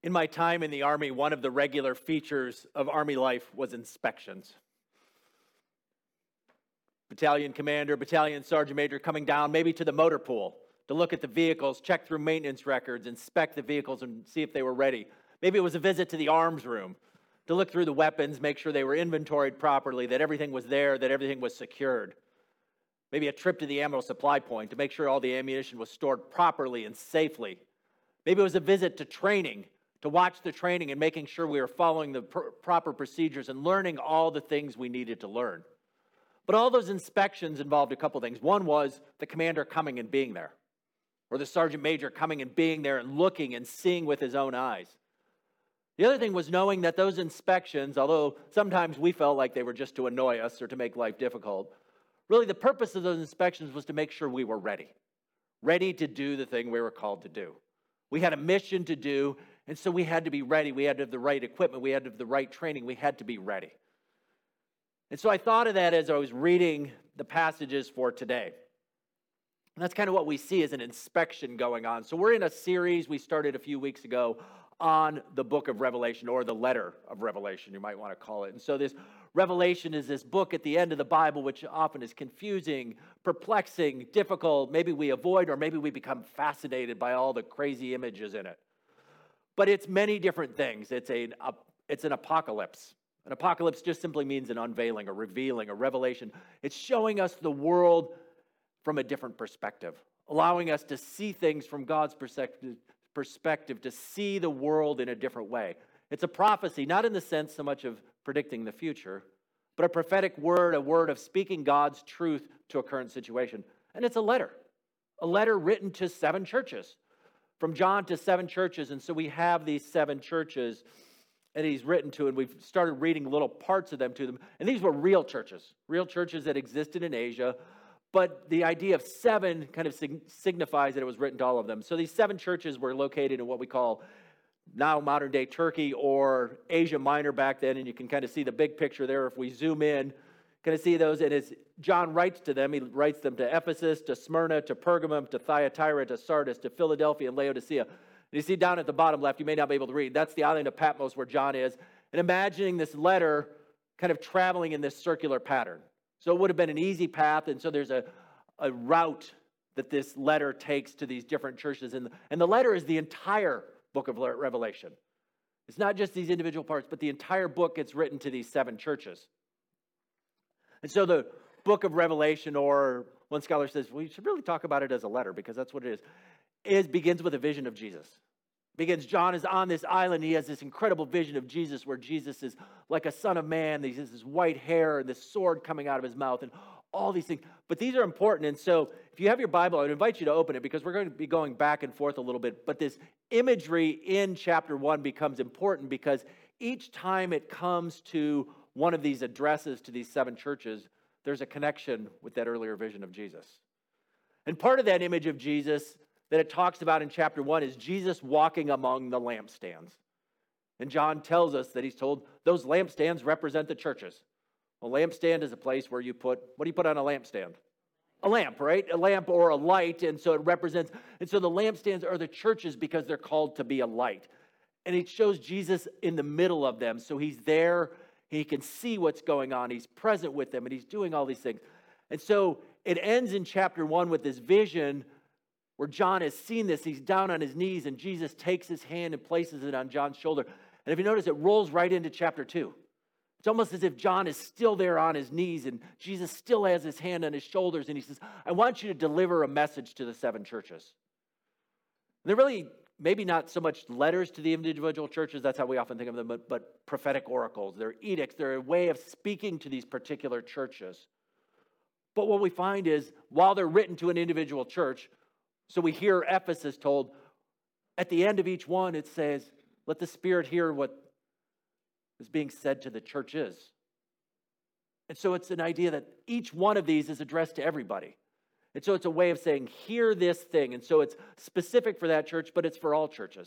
In my time in the Army, one of the regular features of Army life was inspections. Battalion commander, battalion sergeant major coming down maybe to the motor pool to look at the vehicles, check through maintenance records, inspect the vehicles and see if they were ready. Maybe it was a visit to the arms room to look through the weapons, make sure they were inventoried properly, that everything was there, that everything was secured. Maybe a trip to the ammo supply point to make sure all the ammunition was stored properly and safely. Maybe it was a visit to training, to watch the training and making sure we were following the proper procedures and learning all the things we needed to learn. But all those inspections involved a couple things. One was the commander coming and being there, or the sergeant major coming and being there and looking and seeing with his own eyes. The other thing was knowing that those inspections, although sometimes we felt like they were just to annoy us or to make life difficult, really the purpose of those inspections was to make sure we were ready to do the thing we were called to do. We had a mission to do, and so we had to be ready. We had to have the right equipment. We had to have the right training. We had to be ready. And so I thought of that as I was reading the passages for today. And that's kind of what we see as an inspection going on. So we're in a series we started a few weeks ago on the book of Revelation, or the letter of Revelation, you might want to call it. And so this Revelation is this book at the end of the Bible, which often is confusing, perplexing, difficult. Maybe we avoid, or maybe we become fascinated by all the crazy images in it. But it's many different things. It's an apocalypse. An apocalypse just simply means an unveiling, a revealing, a revelation. It's showing us the world from a different perspective, allowing us to see things from God's perspective, to see the world in a different way. It's a prophecy, not in the sense so much of predicting the future, but a prophetic word, a word of speaking God's truth to a current situation. And it's a letter written to 7 churches, from John to 7 churches. And so we have these 7 churches and he's written to, and we've started reading little parts of them to them. And these were real churches that existed in Asia. But the idea of 7 kind of signifies that it was written to all of them. So these 7 churches were located in what we call now modern-day Turkey, or Asia Minor back then. And you can kind of see the big picture there. If we zoom in, kind of see those. And as John writes to them, he writes them to Ephesus, to Smyrna, to Pergamum, to Thyatira, to Sardis, to Philadelphia, and Laodicea. And you see down at the bottom left, you may not be able to read, that's the island of Patmos where John is. And imagining this letter kind of traveling in this circular pattern. So it would have been an easy path, and so there's a route that this letter takes to these different churches. And the letter is the entire book of Revelation. It's not just these individual parts, but the entire book gets written to these 7 churches. And so the book of Revelation, or one scholar says, well, you should really talk about it as a letter, because that's what it is. It begins with a vision of Jesus. John is on this island. He has this incredible vision of Jesus, where Jesus is like a son of man. He has this white hair and this sword coming out of his mouth and all these things. But these are important. And so if you have your Bible, I would invite you to open it, because we're going to be going back and forth a little bit. But this imagery in chapter 1 becomes important, because each time it comes to one of these addresses to these 7 churches, there's a connection with that earlier vision of Jesus. And part of that image of Jesus that it talks about in chapter 1 is Jesus walking among the lampstands. And John tells us that he's told those lampstands represent the churches. A lampstand is a place where you put, what do you put on a lampstand? A lamp, right? A lamp or a light. And so it represents, and so the lampstands are the churches because they're called to be a light. And it shows Jesus in the middle of them. So he's there, he can see what's going on. He's present with them, and he's doing all these things. And so it ends in chapter 1 with this vision where John has seen this. He's down on his knees, and Jesus takes his hand and places it on John's shoulder. And if you notice, it rolls right into chapter 2. It's almost as if John is still there on his knees, and Jesus still has his hand on his shoulders, and he says, I want you to deliver a message to the 7 churches. And they're really maybe not so much letters to the individual churches, that's how we often think of them, but prophetic oracles. They're edicts. They're a way of speaking to these particular churches. But what we find is, while they're written to an individual church, so we hear Ephesus told, at the end of each one it says, let the Spirit hear what is being said to the churches. And so it's an idea that each one of these is addressed to everybody. And so it's a way of saying, hear this thing. And so it's specific for that church, but it's for all churches.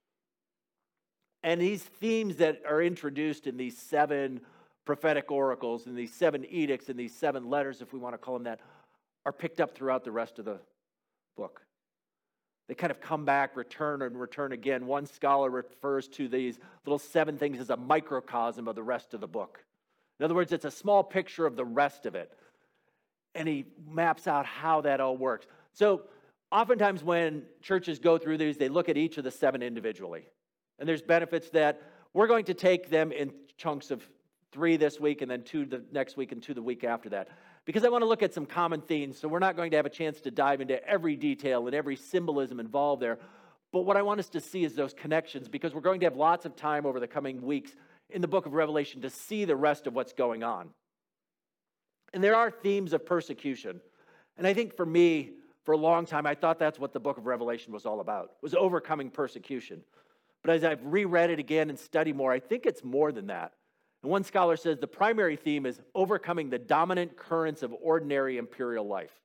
And these themes that are introduced in these 7 prophetic oracles and these 7 edicts and these 7 letters, if we want to call them that, are picked up throughout the rest of the book. They kind of come back, return and return again. One scholar refers to these little 7 things as a microcosm of the rest of the book. In other words, it's a small picture of the rest of it. And he maps out how that all works. So oftentimes when churches go through these, they look at each of the 7 individually. And there's benefits that we're going to take them in chunks of 3 this week and then 2 the next week and 2 the week after that. Because I want to look at some common themes, so we're not going to have a chance to dive into every detail and every symbolism involved there. But what I want us to see is those connections, because we're going to have lots of time over the coming weeks in the book of Revelation to see the rest of what's going on. And there are themes of persecution. And I think for me, for a long time, I thought that's what the book of Revelation was all about, was overcoming persecution. But as I've reread it again and studied more, I think it's more than that. And one scholar says the primary theme is overcoming the dominant currents of ordinary imperial life.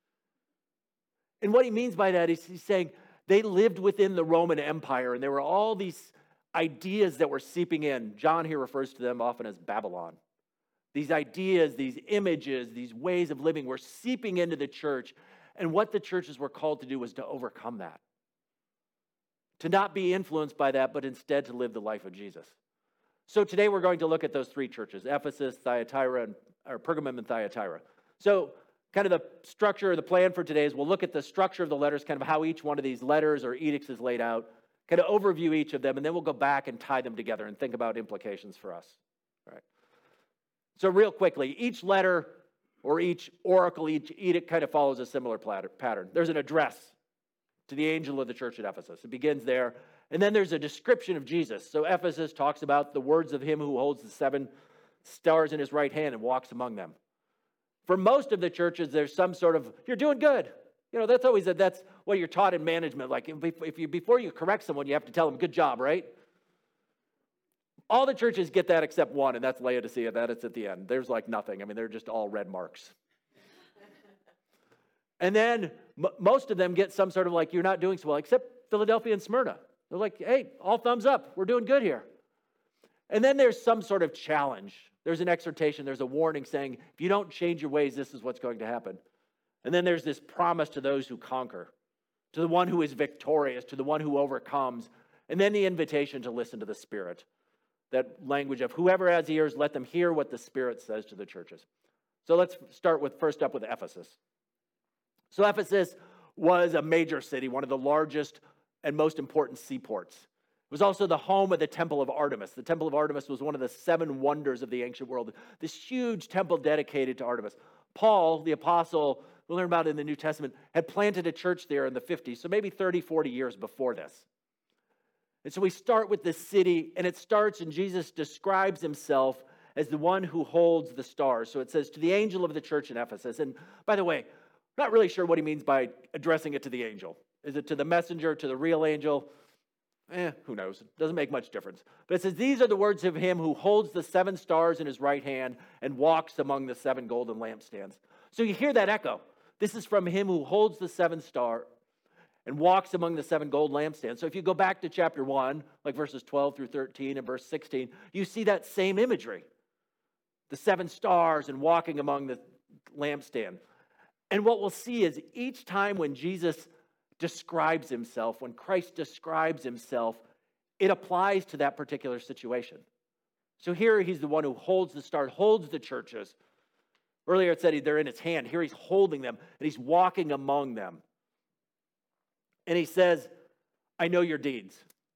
And what he means by that is he's saying they lived within the Roman Empire, and there were all these ideas that were seeping in. John here refers to them often as Babylon. These ideas, these images, these ways of living were seeping into the church, and what the churches were called to do was to overcome that. To not be influenced by that, but instead to live the life of Jesus. So today we're going to look at those 3 churches, Ephesus, Pergamum, and Thyatira. So kind of the structure or the plan for today is we'll look at the structure of the letters, kind of how each one of these letters or edicts is laid out, kind of overview each of them, and then we'll go back and tie them together and think about implications for us. All right. So real quickly, each letter or each oracle, each edict kind of follows a similar pattern. There's an address to the angel of the church at Ephesus. It begins there. And then there's a description of Jesus. So Ephesus talks about the words of him who holds the 7 stars in his right hand and walks among them. For most of the churches, there's some sort of, you're doing good. That's what you're taught in management. Like before you correct someone, you have to tell them, good job, right? All the churches get that except one, and that's Laodicea. That is at the end. There's like nothing. I mean, they're just all red marks. And then most of them get some sort of like, you're not doing so well, except Philadelphia and Smyrna. They're like, hey, all thumbs up. We're doing good here. And then there's some sort of challenge. There's an exhortation. There's a warning saying, if you don't change your ways, this is what's going to happen. And then there's this promise to those who conquer, to the one who is victorious, to the one who overcomes. And then the invitation to listen to the Spirit. That language of whoever has ears, let them hear what the Spirit says to the churches. So let's start with first up with Ephesus. So Ephesus was a major city, one of the largest and most important seaports. It was also the home of the Temple of Artemis. The Temple of Artemis was one of the 7 wonders of the ancient world. This huge temple dedicated to Artemis. Paul, the apostle, we learn about it in the New Testament, had planted a church there in the 50s, so maybe 30, 40 years before this. And so we start with this city, and it starts, and Jesus describes himself as the one who holds the stars. So it says, to the angel of the church in Ephesus. And by the way, I'm not really sure what he means by addressing it to the angel. Is it to the messenger, to the real angel? Who knows? It doesn't make much difference. But it says, these are the words of him who holds the 7 stars in his right hand and walks among the 7 golden lampstands. So you hear that echo. This is from him who holds the 7 star and walks among the 7 gold lampstands. So if you go back to chapter 1, like verses 12 through 13 and verse 16, you see that same imagery. The 7 stars and walking among the lampstand. And what we'll see is each time when Jesus describes himself, when Christ describes himself, it applies to that particular situation. So here he's the one who holds the star, holds the churches. Earlier it said they're in his hand. Here he's holding them, and he's walking among them. And he says, I know your deeds.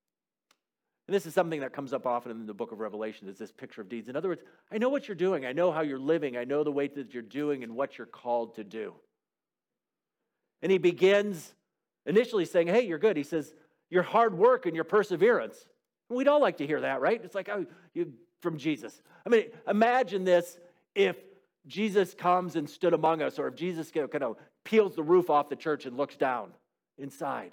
And this is something that comes up often in the book of Revelation, is this picture of deeds. In other words, I know what you're doing. I know how you're living. I know the way that you're doing and what you're called to do. And he begins initially saying, hey, you're good. He says, your hard work and your perseverance. And we'd all like to hear that, right? It's like, oh, you from Jesus. I mean, imagine this if Jesus comes and stood among us, or if Jesus kind of peels the roof off the church and looks down inside.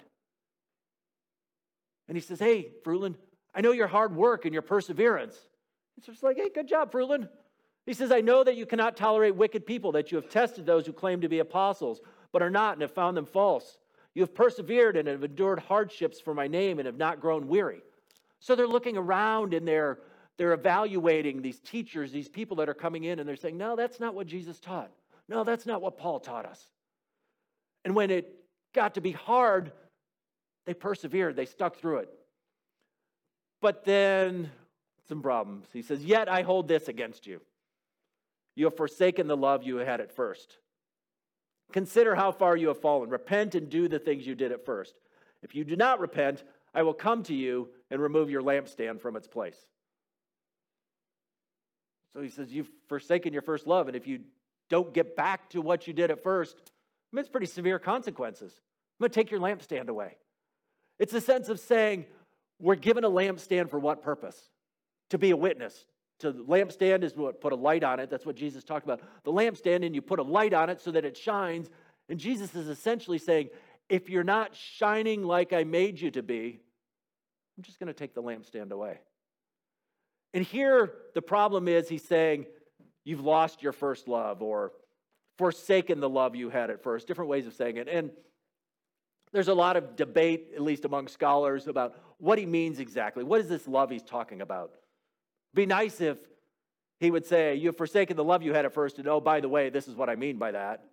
And he says, hey, Fruitland, I know your hard work and your perseverance. It's just like, hey, good job, Fruitland. He says, I know that you cannot tolerate wicked people, that you have tested those who claim to be apostles, but are not, and have found them false. You have persevered and have endured hardships for my name and have not grown weary. So they're looking around and they're evaluating these teachers, these people that are coming in, and they're saying, no, that's not what Jesus taught. No, that's not what Paul taught us. And when it got to be hard, They persevered. They stuck through it. But then some problems. He says, yet I hold this against you. You have forsaken the love you had at first. Consider how far you have fallen. Repent and do the things you did at first. If you do not repent, I will come to you and remove your lampstand from its place. So he says, you've forsaken your first love, and if you don't get back to what you did at first, it's pretty severe consequences. I'm going to take your lampstand away. It's a sense of saying, we're given a lampstand for what purpose? To be a witness. So the lampstand is what put a light on it. That's what Jesus talked about. The lampstand, and you put a light on it so that it shines. And Jesus is essentially saying, if you're not shining like I made you to be, I'm just going to take the lampstand away. And here the problem is he's saying, you've lost your first love or forsaken the love you had at first. Different ways of saying it. And there's a lot of debate, at least among scholars, about what he means exactly. What is this love he's talking about? Be nice if he would say, you've forsaken the love you had at first, and oh, by the way, this is what I mean by that.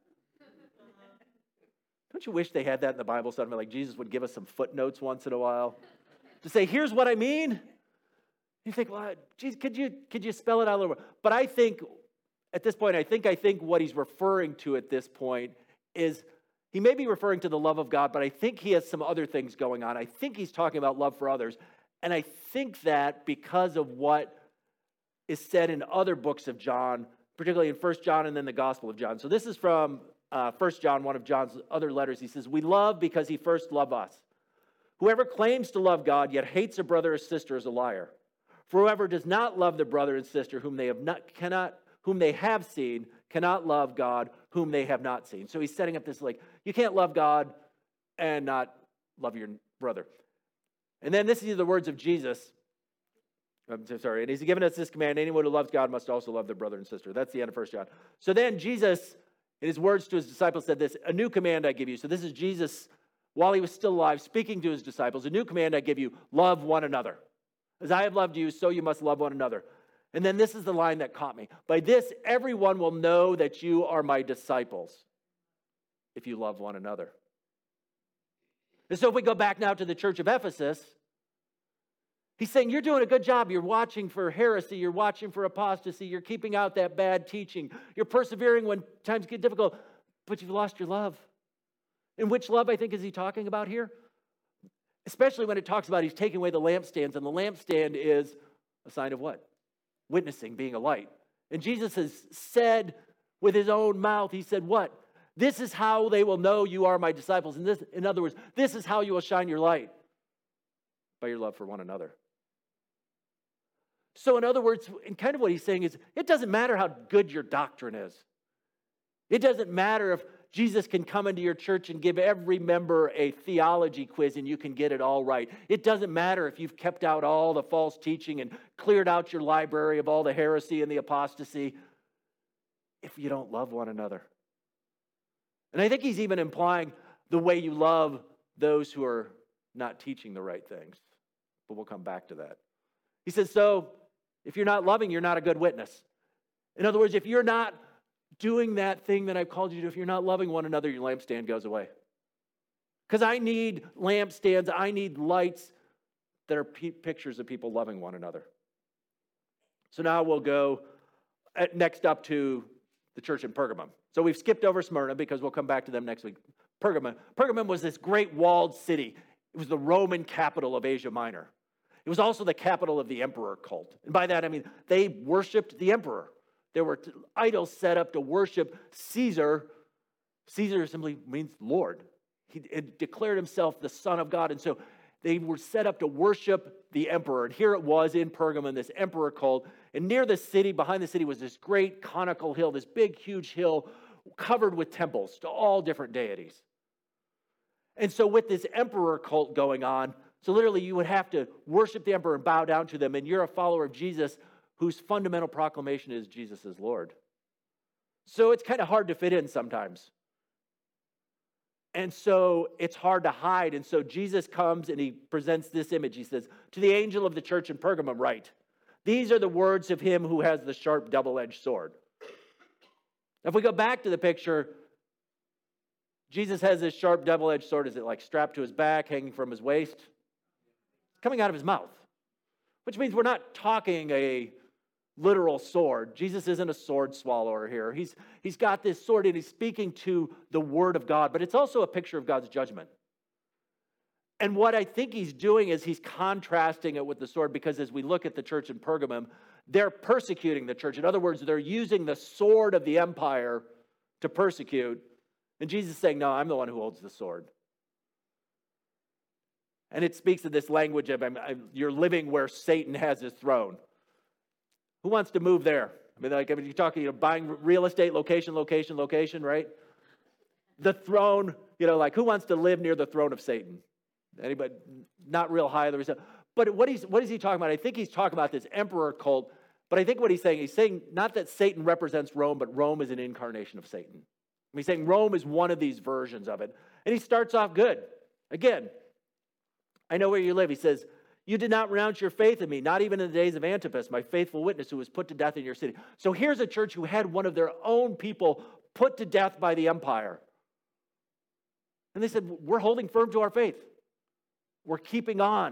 Don't you wish they had that in the Bible? Something like Jesus would give us some footnotes once in a while to say, here's what I mean. You think, well, geez, could you spell it out a little more? But I think at this point, I think what he's referring to at this point is he may be referring to the love of God, but I think he has some other things going on. I think he's talking about love for others. And I think that because of what is said in other books of John, particularly in 1 John and then the Gospel of John. So this is from 1 John, one of John's other letters. He says, we love because he first loved us. Whoever claims to love God yet hates a brother or sister is a liar. For whoever does not love their brother and sister whom they have seen cannot love God whom they have not seen. So he's setting up this you can't love God and not love your brother. And then this is the words of Jesus. I'm sorry. And he's given us this command, anyone who loves God must also love their brother and sister. That's the end of 1 John. So then Jesus, in his words to his disciples, said this, a new command I give you. So this is Jesus, while he was still alive, speaking to his disciples. A new command I give you, love one another. As I have loved you, so you must love one another. And then this is the line that caught me. By this, everyone will know that you are my disciples, if you love one another. And so if we go back now to the church of Ephesus, he's saying, you're doing a good job. You're watching for heresy. You're watching for apostasy. You're keeping out that bad teaching. You're persevering when times get difficult, but you've lost your love. And which love, I think, is he talking about here? Especially when it talks about he's taking away the lampstands, and the lampstand is a sign of what? Witnessing, being a light. And Jesus has said with his own mouth, he said what? This is how they will know you are my disciples. And this, in other words, this is how you will shine your light, by your love for one another. So in other words, and kind of what he's saying is, it doesn't matter how good your doctrine is. It doesn't matter if Jesus can come into your church and give every member a theology quiz and you can get it all right. It doesn't matter if you've kept out all the false teaching and cleared out your library of all the heresy and the apostasy, if you don't love one another. And I think he's even implying the way you love those who are not teaching the right things. But we'll come back to that. He says, so if you're not loving, you're not a good witness. In other words, if you're not doing that thing that I've called you to, if you're not loving one another, your lampstand goes away. Because I need lampstands, I need lights that are pictures of people loving one another. So now we'll go next up to the church in Pergamum. So we've skipped over Smyrna because we'll come back to them next week. Pergamum was this great walled city. It was the Roman capital of Asia Minor. It was also the capital of the emperor cult. And by that, I mean, they worshiped the emperor. There were idols set up to worship Caesar. Caesar simply means Lord. He declared himself the Son of God. And so they were set up to worship the emperor. And here it was in Pergamum, this emperor cult. And near the city, behind the city, was this great conical hill, this big, huge hill covered with temples to all different deities. And so with this emperor cult going on, so literally you would have to worship the emperor and bow down to them. And you're a follower of Jesus whose fundamental proclamation is Jesus is Lord. So it's kind of hard to fit in sometimes. And so it's hard to hide. And so Jesus comes and he presents this image. He says, to the angel of the church in Pergamum write, these are the words of him who has the sharp double-edged sword. If we go back to the picture, Jesus has this sharp double-edged sword. Is it like strapped to his back, hanging from his waist? Coming out of his mouth. Which means we're not talking a literal sword. Jesus isn't a sword swallower here. He's got this sword and he's speaking to the word of God, but it's also a picture of God's judgment. And what I think he's doing is he's contrasting it with the sword, because as we look at the church in Pergamum, they're persecuting the church. In other words, they're using the sword of the empire to persecute. And Jesus is saying, no, I'm the one who holds the sword. And it speaks of this language of you're living where Satan has his throne. Who wants to move there? You're talking, buying real estate, location, right? The throne, who wants to live near the throne of Satan? Anybody? Not real high. But what is he talking about? I think he's talking about this emperor cult. But I think what he's saying not that Satan represents Rome, but Rome is an incarnation of Satan. He's saying Rome is one of these versions of it. And he starts off good. Again, I know where you live. He says, you did not renounce your faith in me, not even in the days of Antipas, my faithful witness, who was put to death in your city. So here's a church who had one of their own people put to death by the empire. And they said, we're holding firm to our faith. We're keeping on.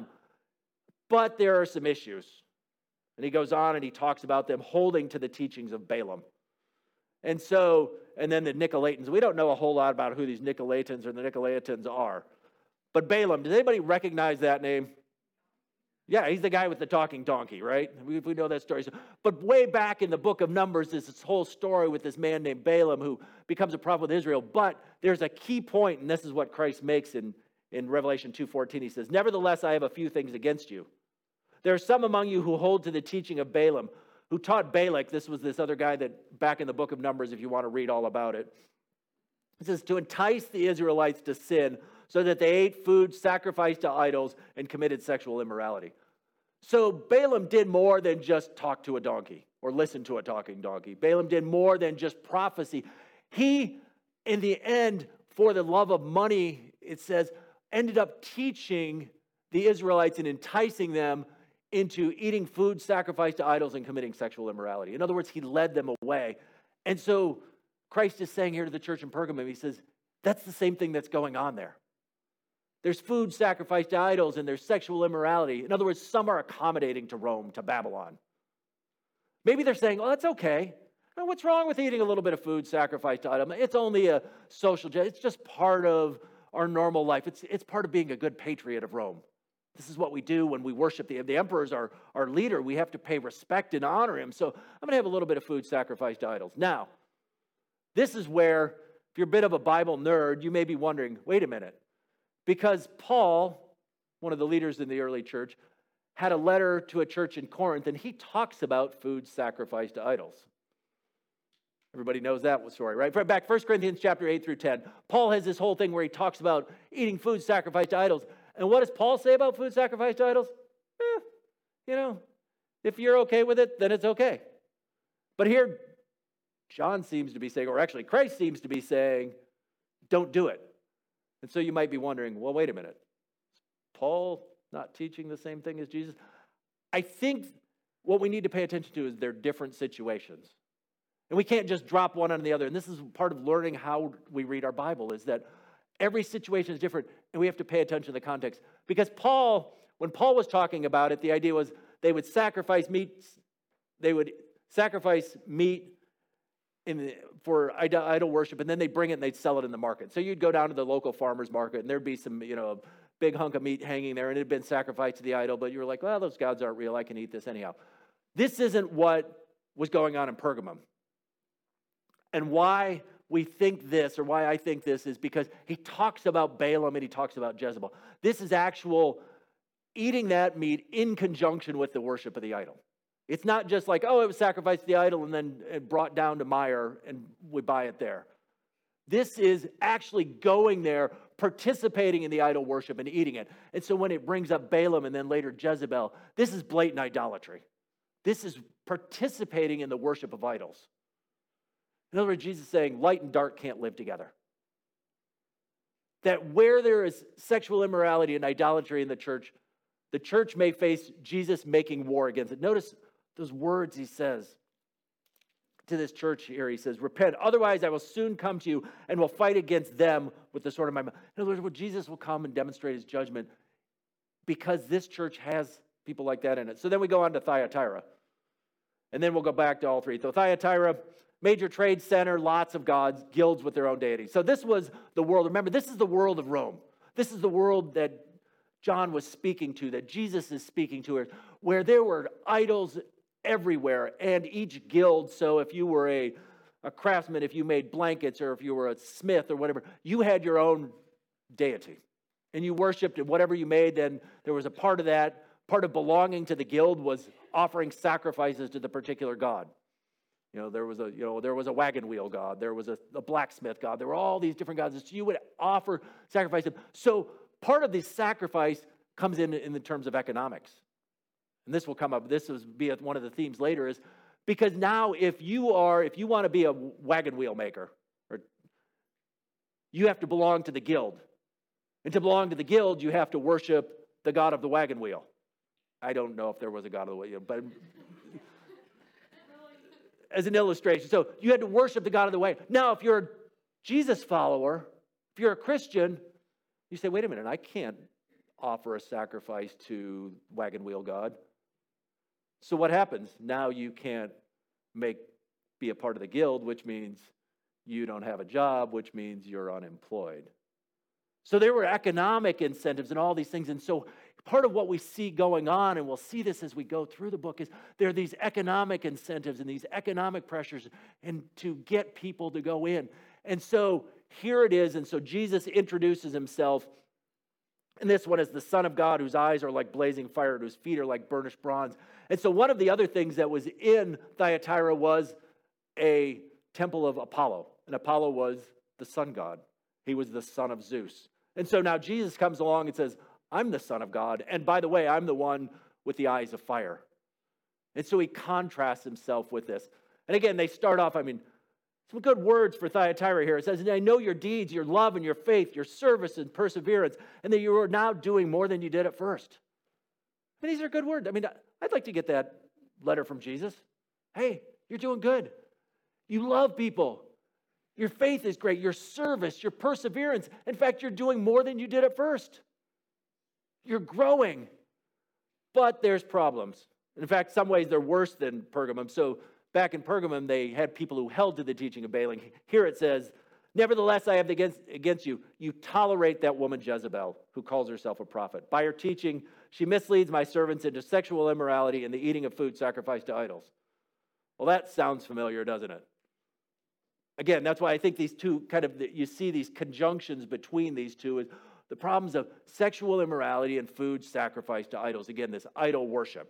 But there are some issues. And he goes on and he talks about them holding to the teachings of Balaam. And then the Nicolaitans. We don't know a whole lot about who these Nicolaitans or the Nicolaitans are. But Balaam, does anybody recognize that name? Yeah, he's the guy with the talking donkey, right? We know that story. But way back in the book of Numbers, there's this whole story with this man named Balaam who becomes a prophet with Israel. But there's a key point, and this is what Christ makes in Revelation 2:14. He says, nevertheless, I have a few things against you. There are some among you who hold to the teaching of Balaam, who taught Balak. This was this other guy that back in the book of Numbers, if you want to read all about it. It says, to entice the Israelites to sin so that they ate food sacrificed to idols and committed sexual immorality. So Balaam did more than just talk to a donkey or listen to a talking donkey. Balaam did more than just prophecy. He, in the end, for the love of money, it says, ended up teaching the Israelites and enticing them into eating food sacrificed to idols and committing sexual immorality. In other words, he led them away. And so Christ is saying here to the church in Pergamum, he says, that's the same thing that's going on there. There's food sacrificed to idols and there's sexual immorality. In other words, some are accommodating to Rome, to Babylon. Maybe they're saying, oh, that's okay. What's wrong with eating a little bit of food sacrificed to idols? It's only a social, it's just part of our normal life. It's part of being a good patriot of Rome. This is what we do when we worship the emperor is our leader. We have to pay respect and honor him. So I'm going to have a little bit of food sacrificed to idols. Now, this is where, if you're a bit of a Bible nerd, you may be wondering, wait a minute. Because Paul, one of the leaders in the early church, had a letter to a church in Corinth, and he talks about food sacrificed to idols. Everybody knows that story, right? Back 1 Corinthians chapter 8 through 10. Paul has this whole thing where he talks about eating food sacrificed to idols. And what does Paul say about food sacrificed to idols? If you're okay with it, then it's okay. But here, John seems to be saying, or actually Christ seems to be saying, don't do it. And so you might be wondering, well, wait a minute. Is Paul not teaching the same thing as Jesus? I think what we need to pay attention to is they're different situations. And we can't just drop one on the other. And this is part of learning how we read our Bible, is that every situation is different, and we have to pay attention to the context. Because when Paul was talking about it, the idea was they would sacrifice meat. They would sacrifice meat for idol worship, and then they'd bring it and they'd sell it in the market. So you'd go down to the local farmer's market, and there'd be some, a big hunk of meat hanging there, and it had been sacrificed to the idol, but you were like, well, those gods aren't real. I can eat this anyhow. This isn't what was going on in Pergamum. And why we think this, or why I think this, is because he talks about Balaam and he talks about Jezebel. This is actual eating that meat in conjunction with the worship of the idol. It's not just like, oh, it was sacrificed to the idol and then brought down to Meijer and we buy it there. This is actually going there, participating in the idol worship and eating it. And so when it brings up Balaam and then later Jezebel, this is blatant idolatry. This is participating in the worship of idols. In other words, Jesus is saying light and dark can't live together. That where there is sexual immorality and idolatry in the church may face Jesus making war against it. Notice those words he says. to this church here. He says, repent, otherwise I will soon come to you and will fight against them with the sword of my mouth. In other words, Jesus will come and demonstrate his judgment because this church has people like that in it. So then we go on to Thyatira. And then we'll go back to all three. So Thyatira, major trade center, lots of gods, guilds with their own deities. So this was the world. Remember, this is the world of Rome. This is the world that John was speaking to, that Jesus is speaking to, where there were idols everywhere, and each guild, so if you were a craftsman, if you made blankets, or if you were a smith or whatever, you had your own deity. And you worshipped whatever you made, and there was a part of that. Part of belonging to the guild was offering sacrifices to the particular god. There was a wagon wheel god. There was a blacksmith god. There were all these different gods. So you would offer sacrifice to them. So part of this sacrifice comes in the terms of economics. And this will come up. This will be one of the themes later, is because now if you want to be a wagon wheel maker, you have to belong to the guild. And to belong to the guild, you have to worship the god of the wagon wheel. I don't know if there was a god of the wheel, but as an illustration. So you had to worship the god of the way. Now, if you're a Jesus follower, if you're a Christian, you say, wait a minute, I can't offer a sacrifice to wagon wheel God. So what happens? Now you can't be a part of the guild, which means you don't have a job, which means you're unemployed. So there were economic incentives and all these things. And so part of what we see going on, and we'll see this as we go through the book, is there are these economic incentives and these economic pressures and to get people to go in. And so here it is. And so Jesus introduces himself. And this one is the Son of God, whose eyes are like blazing fire and whose feet are like burnished bronze. And so one of the other things that was in Thyatira was a temple of Apollo. And Apollo was the sun god. He was the son of Zeus. And so now Jesus comes along and says, I'm the Son of God. And by the way, I'm the one with the eyes of fire. And so he contrasts himself with this. And again, they start off, some good words for Thyatira here. It says, I know your deeds, your love and your faith, your service and perseverance, and that you are now doing more than you did at first. These are good words. I'd like to get that letter from Jesus. Hey, you're doing good. You love people. Your faith is great. Your service, your perseverance. In fact, you're doing more than you did at first. You're growing. But there's problems. In fact, some ways they're worse than Pergamum. So back in Pergamum, they had people who held to the teaching of Balaam. Here it says, nevertheless, I have against you. You tolerate that woman Jezebel, who calls herself a prophet. By her teaching, she misleads my servants into sexual immorality and the eating of food sacrificed to idols. Well, that sounds familiar, doesn't it? Again, that's why I think these two you see these conjunctions between these two, is the problems of sexual immorality and food sacrificed to idols. Again, this idol worship.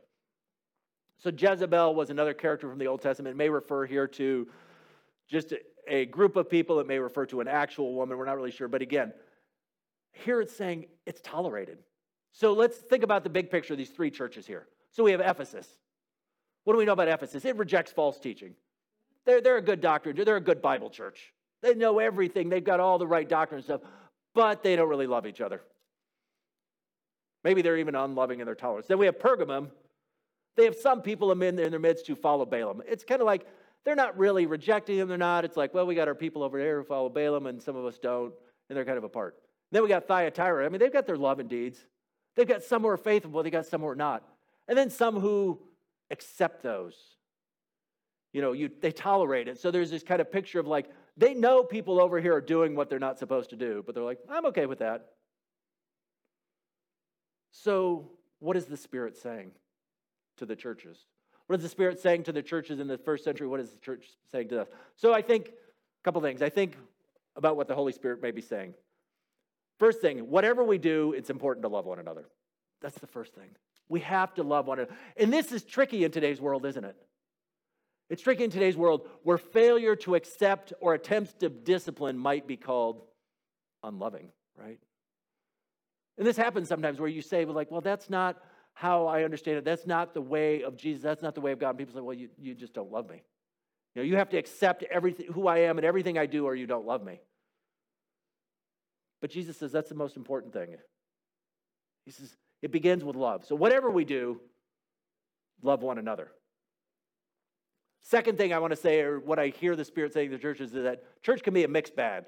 So Jezebel was another character from the Old Testament. It may refer here to just a group of people. It may refer to an actual woman. We're not really sure. But again, here it's saying it's tolerated. So let's think about the big picture of these three churches here. So we have Ephesus. What do we know about Ephesus? It rejects false teaching. They're a good doctrine. They're a good Bible church. They know everything. They've got all the right doctrine and stuff, but they don't really love each other. Maybe they're even unloving in their tolerance. Then we have Pergamum. They have some people in their midst who follow Balaam. It's kind of like they're not really rejecting him. They're not. It's like, well, we got our people over there who follow Balaam, and some of us don't, and they're kind of apart. Then we got Thyatira. They've got their love and deeds. They've got some who are faithful. They got some who are not. And then some who accept those. They tolerate it. So there's this kind of picture of like, they know people over here are doing what they're not supposed to do, but they're like, I'm okay with that. So what is the Spirit saying to the churches? What is the Spirit saying to the churches in the first century? What is the church saying to us? So I think a couple things. I think about what the Holy Spirit may be saying. First thing, whatever we do, it's important to love one another. That's the first thing. We have to love one another. And this is tricky in today's world, isn't it? It's tricky in today's world where failure to accept or attempts to discipline might be called unloving, right? And this happens sometimes where you say, well, that's not how I understand it. That's not the way of Jesus. That's not the way of God. And people say, well, you just don't love me. You have to accept everything, who I am and everything I do, or you don't love me. But Jesus says that's the most important thing. He says it begins with love. So whatever we do, love one another. Second thing I want to say, or what I hear the Spirit saying to the churches, is that church can be a mixed bag.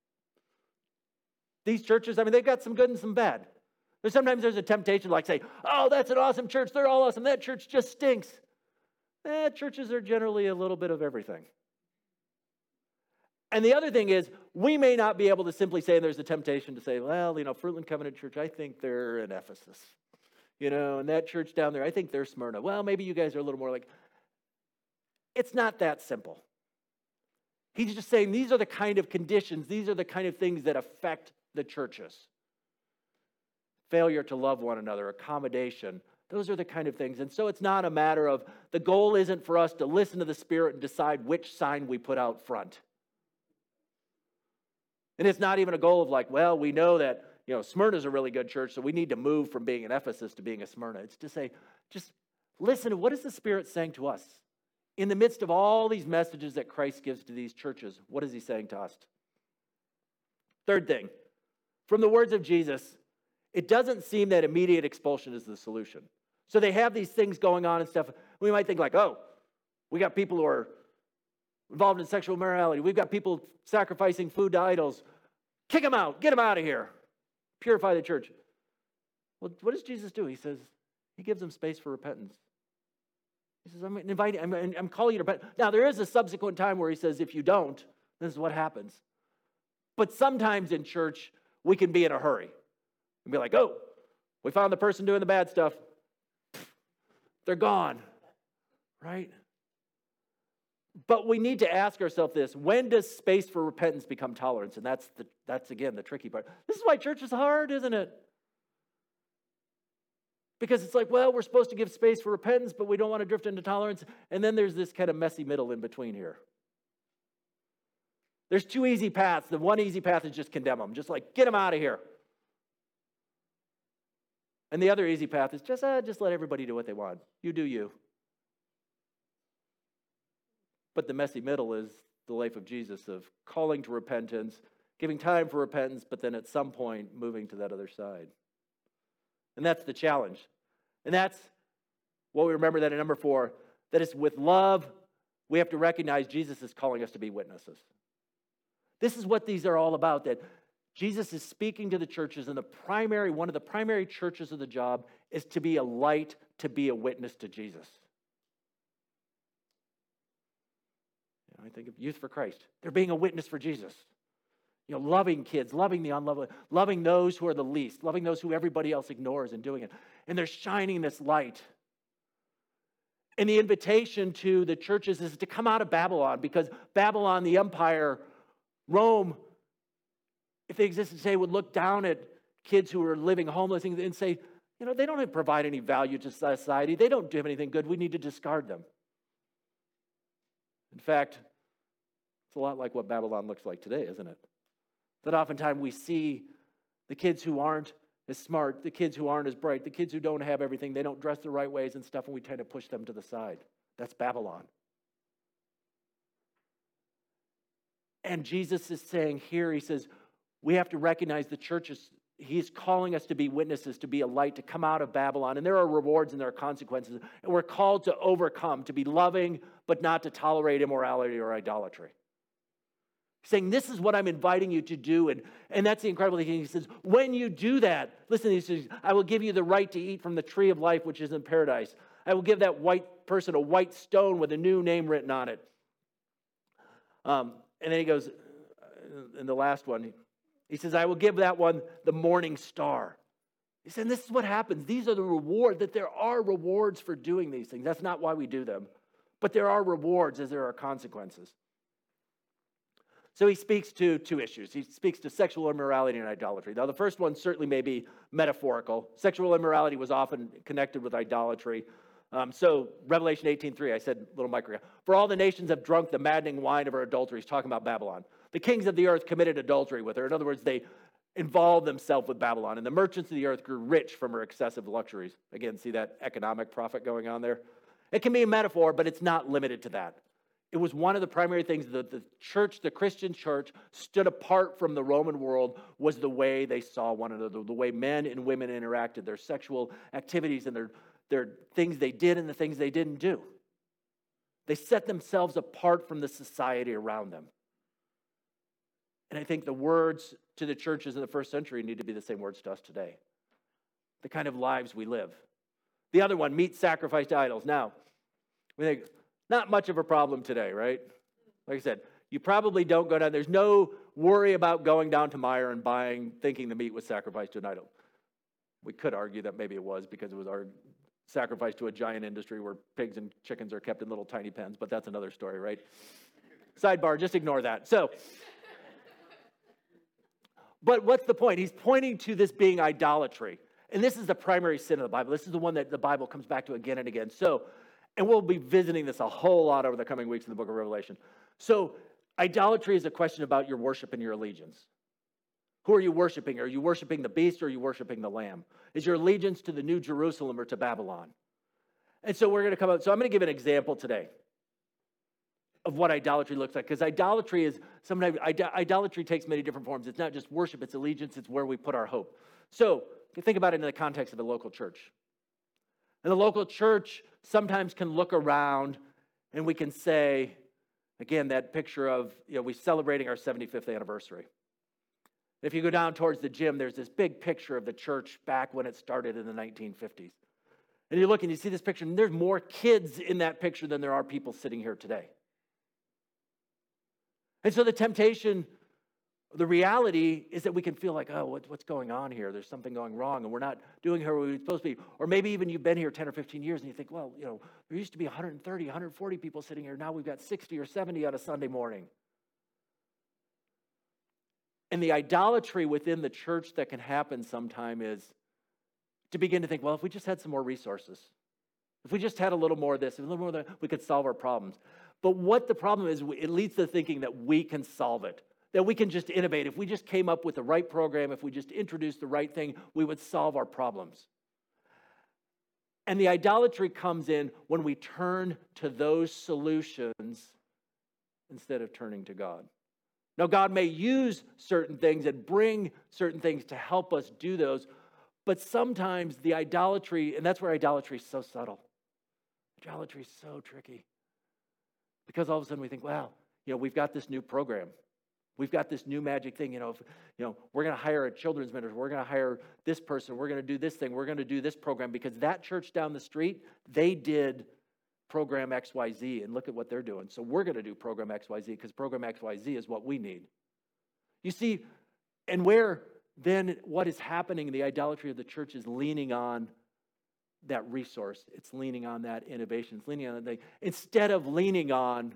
These churches, they've got some good and some bad. Sometimes there's a temptation to say, oh, that's an awesome church. They're all awesome. That church just stinks. Churches are generally a little bit of everything. And the other thing is, we may not be able to simply say, there's a temptation to say, well, Fruitland Covenant Church, I think they're in Ephesus. And that church down there, I think they're Smyrna. Well, maybe you guys are a little more like, it's not that simple. He's just saying these are the kind of conditions, these are the kind of things that affect the churches. Failure to love one another, accommodation, those are the kind of things. And so it's not a matter of, the goal isn't for us to listen to the Spirit and decide which sign we put out front. And it's not even a goal of well, we know that, Smyrna's a really good church, so we need to move from being an Ephesus to being a Smyrna. It's to say, just listen to what is the Spirit saying to us? In the midst of all these messages that Christ gives to these churches, what is he saying to us? Third thing, from the words of Jesus, it doesn't seem that immediate expulsion is the solution. So they have these things going on and stuff. We might think oh, we got people who are involved in sexual immorality. We've got people sacrificing food to idols. Kick them out. Get them out of here. Purify the church. Well, what does Jesus do? He says, he gives them space for repentance. He says, I'm calling you to repent. Now, there is a subsequent time where he says, if you don't, this is what happens. But sometimes in church, we can be in a hurry. And be like, oh, we found the person doing the bad stuff. They're gone, right? But we need to ask ourselves this: when does space for repentance become tolerance? And that's again the tricky part. This is why church is hard, isn't it? Because it's well, we're supposed to give space for repentance, but we don't want to drift into tolerance. And then there's this kind of messy middle in between here. There's two easy paths. The one easy path is just condemn them, just get them out of here. And the other easy path is just let everybody do what they want. You do you. But the messy middle is the life of Jesus, of calling to repentance, giving time for repentance, but then at some point moving to that other side. And that's the challenge. And that's what we remember that in number 4, that it's with love, we have to recognize Jesus is calling us to be witnesses. This is what these are all about, that Jesus is speaking to the churches, and one of the primary churches of the job is to be a light, to be a witness to Jesus. I think of Youth for Christ. They're being a witness for Jesus. Loving kids, loving the unlovely, loving those who are the least, loving those who everybody else ignores and doing it. And they're shining this light. And the invitation to the churches is to come out of Babylon, because Babylon, the empire, Rome, if they existed today, would look down at kids who are living homeless and say, they don't provide any value to society. They don't do anything good. We need to discard them. In fact, it's a lot like what Babylon looks like today, isn't it? That oftentimes we see the kids who aren't as smart, the kids who aren't as bright, the kids who don't have everything, they don't dress the right ways and stuff, and we tend to push them to the side. That's Babylon. And Jesus is saying here, he says, we have to recognize the churches. He's calling us to be witnesses, to be a light, to come out of Babylon. And there are rewards and there are consequences. And we're called to overcome, to be loving, but not to tolerate immorality or idolatry. He's saying, this is what I'm inviting you to do. And that's the incredible thing. He says, when you do that, listen, he says, I will give you the right to eat from the tree of life, which is in paradise. I will give that white person a white stone with a new name written on it. And then he goes, in the last one, he says, I will give that one the morning star. He said, this is what happens. These are the rewards, that there are rewards for doing these things. That's not why we do them. But there are rewards as there are consequences. So he speaks to two issues. He speaks to sexual immorality and idolatry. Now, the first one certainly may be metaphorical. Sexual immorality was often connected with idolatry. So Revelation 18:3, I said, little micro. For all the nations have drunk the maddening wine of her adultery. He's talking about Babylon. The kings of the earth committed adultery with her. In other words, they involved themselves with Babylon. And the merchants of the earth grew rich from her excessive luxuries. Again, see that economic profit going on there? It can be a metaphor, but it's not limited to that. It was one of the primary things that the church, the Christian church, stood apart from the Roman world, was the way they saw one another, the way men and women interacted, their sexual activities and their things they did and the things they didn't do. They set themselves apart from the society around them. And I think the words to the churches in the first century need to be the same words to us today. The kind of lives we live. The other one, meat sacrificed to idols. Now, we think, not much of a problem today, right? Like I said, you probably don't go down. There's no worry about going down to Meijer and thinking the meat was sacrificed to an idol. We could argue that maybe it was because it was our sacrifice to a giant industry where pigs and chickens are kept in little tiny pens, but that's another story, right? Sidebar, just ignore that. But what's the point? He's pointing to this being idolatry. And this is the primary sin of the Bible. This is the one that the Bible comes back to again and again. And we'll be visiting this a whole lot over the coming weeks in the book of Revelation. So idolatry is a question about your worship and your allegiance. Who are you worshiping? Are you worshiping the beast or are you worshiping the lamb? Is your allegiance to the New Jerusalem or to Babylon? And so we're going to come out. So I'm going to give an example today of what idolatry looks like. Because idolatry takes many different forms. It's not just worship, it's allegiance, it's where we put our hope. So you think about it in the context of a local church. And the local church sometimes can look around and we can say, again, that picture of, we're celebrating our 75th anniversary. If you go down towards the gym, there's this big picture of the church back when it started in the 1950s. And you look and you see this picture, and there's more kids in that picture than there are people sitting here today. And so the temptation, the reality is that we can feel like, oh, what's going on here? There's something going wrong, and we're not doing here what we're supposed to be. Or maybe even you've been here 10 or 15 years, and you think, well, there used to be 130, 140 people sitting here. Now we've got 60 or 70 on a Sunday morning. And the idolatry within the church that can happen sometime is to begin to think, well, if we just had some more resources, if we just had a little more of this, a little more of that, we could solve our problems. But what the problem is, it leads to thinking that we can solve it, that we can just innovate. If we just came up with the right program, if we just introduced the right thing, we would solve our problems. And the idolatry comes in when we turn to those solutions instead of turning to God. Now, God may use certain things and bring certain things to help us do those, but sometimes the idolatry, and that's where idolatry is so subtle. Idolatry is so tricky. Because all of a sudden we think, wow, we've got this new program. We've got this new magic thing. We're going to hire a children's minister. We're going to hire this person. We're going to do this thing. We're going to do this program because that church down the street, they did program XYZ, and look at what they're doing. So we're going to do program XYZ because program XYZ is what we need. You see, and where then what is happening in the idolatry of the church is leaning on that resource. It's leaning on that innovation. It's leaning on that thing. Instead of leaning on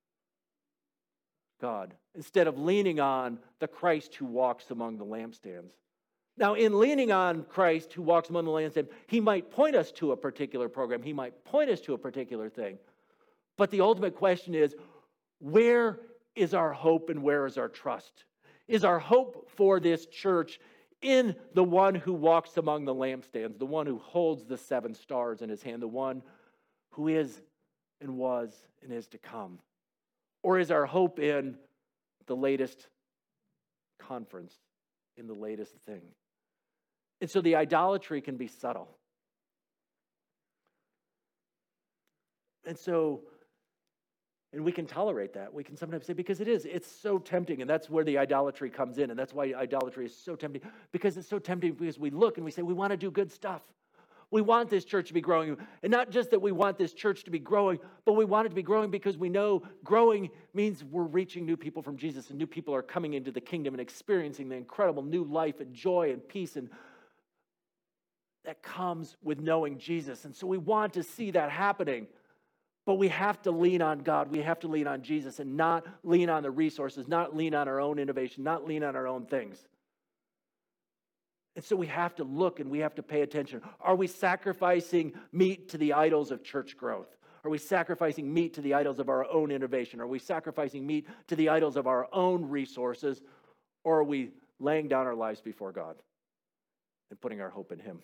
God. Instead of leaning on the Christ who walks among the lampstands. Now, in leaning on Christ who walks among the lampstands, he might point us to a particular program. He might point us to a particular thing. But the ultimate question is, where is our hope and where is our trust? Is our hope for this church in the one who walks among the lampstands, the one who holds the 7 stars in his hand, the one who is and was and is to come? Or is our hope in the latest conference, in the latest thing? And so the idolatry can be subtle. And we can tolerate that. We can sometimes say, because it's so tempting, and that's where the idolatry comes in, and that's why idolatry is so tempting, because it's so tempting because we look and we say, we want to do good stuff. We want this church to be growing. And not just that we want this church to be growing, but we want it to be growing because we know growing means we're reaching new people from Jesus, and new people are coming into the kingdom and experiencing the incredible new life and joy and peace and that comes with knowing Jesus. And so we want to see that happening. But we have to lean on God. We have to lean on Jesus and not lean on the resources, not lean on our own innovation, not lean on our own things. And so we have to look and we have to pay attention. Are we sacrificing meat to the idols of church growth? Are we sacrificing meat to the idols of our own innovation? Are we sacrificing meat to the idols of our own resources? Or are we laying down our lives before God and putting our hope in him?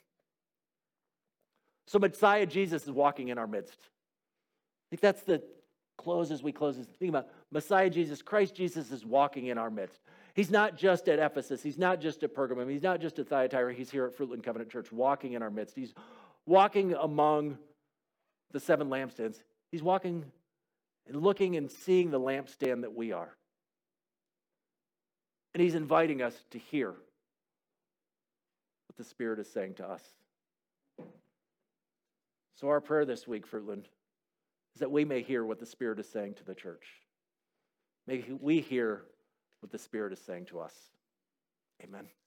So Messiah Jesus is walking in our midst. I think that's the close as we close. Think about Messiah Jesus, Christ Jesus is walking in our midst. He's not just at Ephesus. He's not just at Pergamum. He's not just at Thyatira. He's here at Fruitland Covenant Church, walking in our midst. He's walking among the 7 lampstands. He's walking and looking and seeing the lampstand that we are. And he's inviting us to hear what the Spirit is saying to us. So our prayer this week, Fruitland, is that we may hear what the Spirit is saying to the church. May we hear what the Spirit is saying to us. Amen.